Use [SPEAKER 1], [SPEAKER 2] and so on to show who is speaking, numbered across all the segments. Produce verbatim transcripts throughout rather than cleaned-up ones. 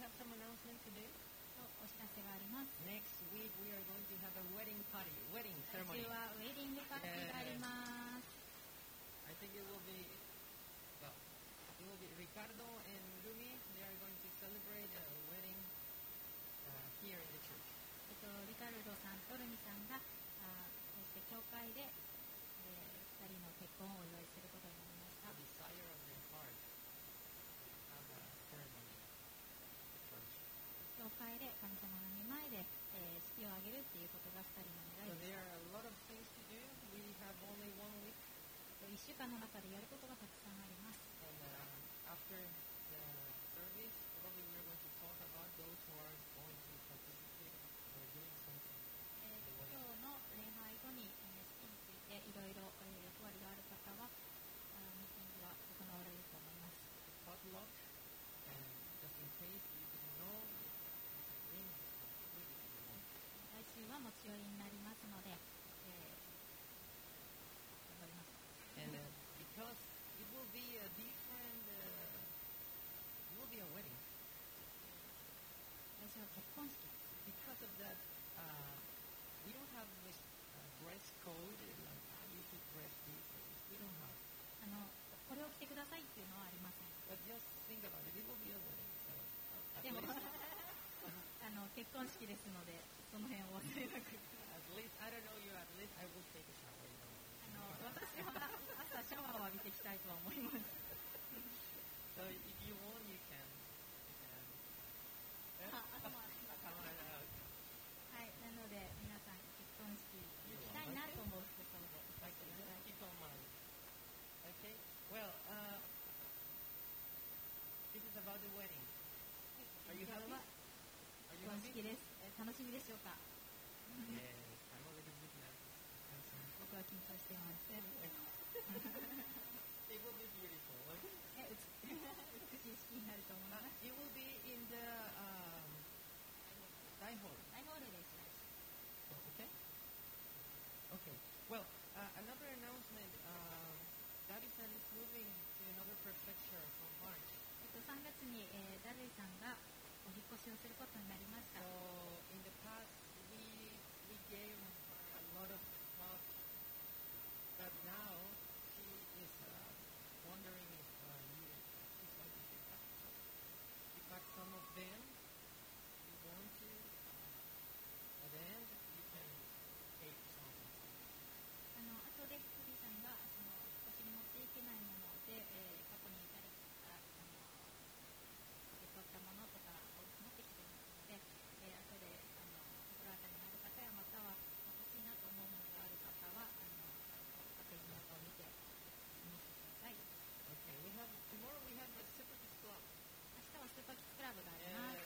[SPEAKER 1] have some announcement today?
[SPEAKER 2] とお知らせがあります。
[SPEAKER 1] Next week we are going to have a wedding party, wedding
[SPEAKER 2] 来
[SPEAKER 1] ceremony.
[SPEAKER 2] 週はウェディングパーティーがあります。
[SPEAKER 1] I think it will be, well, it will be Ricardo and Rumi. They are going to celebrate a wedding uh, here in the church.
[SPEAKER 2] えっと、リカルドさんとルミさんがあそして教会で、えー、ふたりの結婚をお祝いすることになりました。
[SPEAKER 1] The desire of their hearts have a ceremony at the church.
[SPEAKER 2] 教会で神様の御前で、えー、式を挙げるっていうことがふたりの願
[SPEAKER 1] So
[SPEAKER 2] いで
[SPEAKER 1] there
[SPEAKER 2] す。
[SPEAKER 1] are a lot of things to do. We have only one week.
[SPEAKER 2] いっしゅうかんの中でやることがたくさんあります。
[SPEAKER 1] And uh, after the service, probably we're going to talk about those who are going to participate or doing something.
[SPEAKER 2] えー、今日の礼拝後に、えー、式についていろいろ役割がある方はあミーティングが行われると思います。
[SPEAKER 1] Potluck, and just in case you didn't know, you can bring some food if you want.
[SPEAKER 2] 来週は持ち寄りになりますので、えー、頑張ります。
[SPEAKER 1] And uh, because it will be a different, uh, it will be a wedding.
[SPEAKER 2] 来週は結婚式です。
[SPEAKER 1] Because of that, uh, we don't have this uh, dress code, like ah, you should dress this or this. We don't have.
[SPEAKER 2] あのこれを着てくださいっていうのはありません。
[SPEAKER 1] But just think about it. It will be a wedding. So at
[SPEAKER 2] でも
[SPEAKER 1] least,
[SPEAKER 2] あの結婚式ですのでその辺を忘れなく。
[SPEAKER 1] at least, I don't know you. At least I will take a shower. You know.
[SPEAKER 2] あの私は朝シャワーを浴びていきたいとは思います。
[SPEAKER 1] So if you want, you can. You can.
[SPEAKER 2] あ頭は
[SPEAKER 1] Come on out.
[SPEAKER 2] はい、なので皆さん結婚式行きたいなと思う服装で行かせてください。
[SPEAKER 1] Keep on mind. Okay. Well, uh, this is about the wedding. Are you
[SPEAKER 2] 今
[SPEAKER 1] happy?
[SPEAKER 2] 日は
[SPEAKER 1] Are
[SPEAKER 2] 結
[SPEAKER 1] you
[SPEAKER 2] 婚
[SPEAKER 1] happy?
[SPEAKER 2] 式です。え楽しみでしょうか。
[SPEAKER 1] Yes. I'm already looking at this.
[SPEAKER 2] 僕は緊張しています。
[SPEAKER 1] It will be beautiful. Okay?
[SPEAKER 2] えうつ美しい式になると思いま
[SPEAKER 1] Uh,
[SPEAKER 2] す。
[SPEAKER 1] it will be in the um, Dai hall.
[SPEAKER 2] 大ホールです。
[SPEAKER 1] Okay. Okay. Well, uh, another announcement. Um, Davi-san is moving to another prefecture from March.
[SPEAKER 2] えっとさんがつに、えー、ダルイさんがお引っ越しをすることになりました。
[SPEAKER 1] So in the past, we we gave her a lot of stuff, but now she is uh, wondering if uh, you she's going to pick up. So pick up some of them. If you want to. Uh, at the end, you can take some.
[SPEAKER 2] あの後でクリさんがその引っ越しに持っていけないもので、えー、過去に誰かあの受け取ったものとかを持ってきていますので、えー、後であの心当たりのある方やまたは欲しいなと思うものがある方はあの家庭の中を見て見せてください。
[SPEAKER 1] Okay. We have tomorrow. We have the separatist club.
[SPEAKER 2] 明日はスーパーキッズクラブがあります。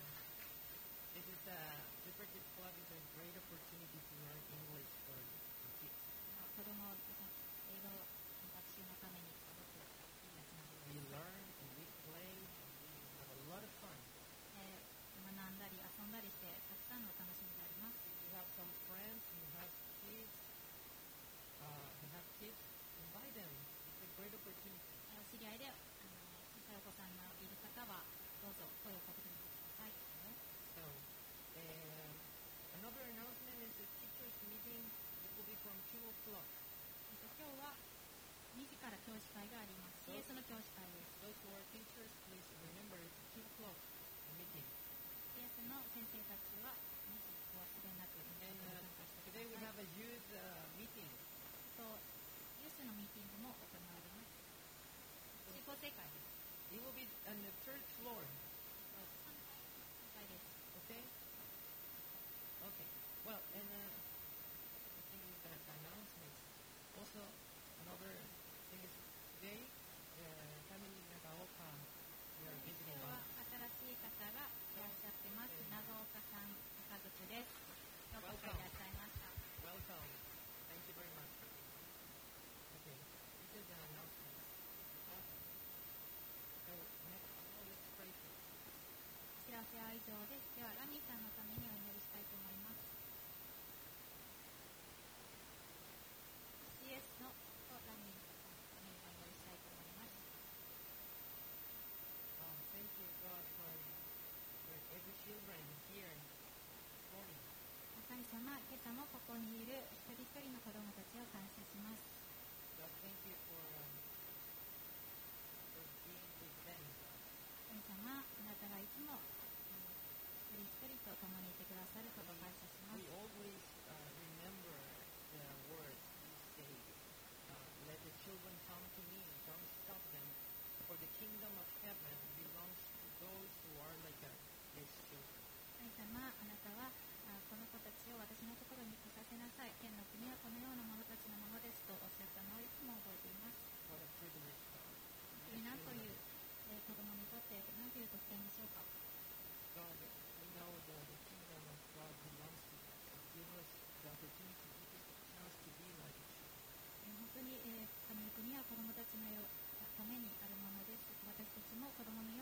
[SPEAKER 1] This is a separatist club is a great opportunity to learn English for for kids.
[SPEAKER 2] あの子供の英語の学習のためにすごくいいやつなの
[SPEAKER 1] We
[SPEAKER 2] で、
[SPEAKER 1] learn and we play and we have a lot of fun.
[SPEAKER 2] えー、学んだり遊んだりしてたくさんの楽しみがあります。
[SPEAKER 1] If you have some friends who have kids, uh, who have kids, invite them. It's a great opportunity.
[SPEAKER 2] えーお知り合いであの小さいお子さんのいる方はどうぞ声をかけてみてください。
[SPEAKER 1] So, um, another announcement is the teachers' meeting. It will be from two o'clock.
[SPEAKER 2] えっと今日はにじから教師会があります。シーエス の教師会です。
[SPEAKER 1] Those who are teachers, please remember it's two o'clock meeting.
[SPEAKER 2] シーエス の先生たちはにじお忘れなくにじ
[SPEAKER 1] And
[SPEAKER 2] に
[SPEAKER 1] uh,
[SPEAKER 2] 参加してく
[SPEAKER 1] today we
[SPEAKER 2] だ
[SPEAKER 1] have
[SPEAKER 2] さい。
[SPEAKER 1] a youth uh, meeting.
[SPEAKER 2] とユースのミーティングも行われます。中高生会です。
[SPEAKER 1] It will be on the third floor.
[SPEAKER 2] さんかいさんかいです。
[SPEAKER 1] Okay? Okay. Well, and uh, I think it's that announcements. Also, another thing is today, the family Nagaoka, we are
[SPEAKER 2] 今
[SPEAKER 1] visiting
[SPEAKER 2] 日は
[SPEAKER 1] us.
[SPEAKER 2] 新しい方がいらっしゃってます。長岡さんご家族です。ようこそいらっしゃいました。
[SPEAKER 1] Welcome. Thank you very much. Okay. This is the announcement. So, next, now let's pray for.
[SPEAKER 2] お知らせは以上です。ではラミーさんのためにお祈りしたいと思います。シーエス のとラミーさんのためにお祈りしたいと思います。
[SPEAKER 1] Um, thank you, God, for
[SPEAKER 2] 神様、今朝もここにいる一人一人の子供たちを感謝します。
[SPEAKER 1] God, thank you for, um, for being with them.
[SPEAKER 2] 神様、あなたがいつも、うん、一人一人と共にいてくださることを感謝します。
[SPEAKER 1] We always uh, remember the words you say. Uh, Let the children come to me. Don't stop them. For the kingdom of heaven belongs to those who are like uh, these children.
[SPEAKER 2] 神様、あなたはあこの子たちを私のところに来させなさい。天の国はこのような者たちのものですとおっしゃったのをいつも覚えています。
[SPEAKER 1] What a privilege, God.
[SPEAKER 2] いいなという、えー、子供にとって何という特権でしょうか。
[SPEAKER 1] God, we know that the kingdom of God belongs to us. Give us the opportunity, give us the chance to be like a children.
[SPEAKER 2] えー、本当に、えー、神の国は子供たちのためにあるものです。私たちも子供のよ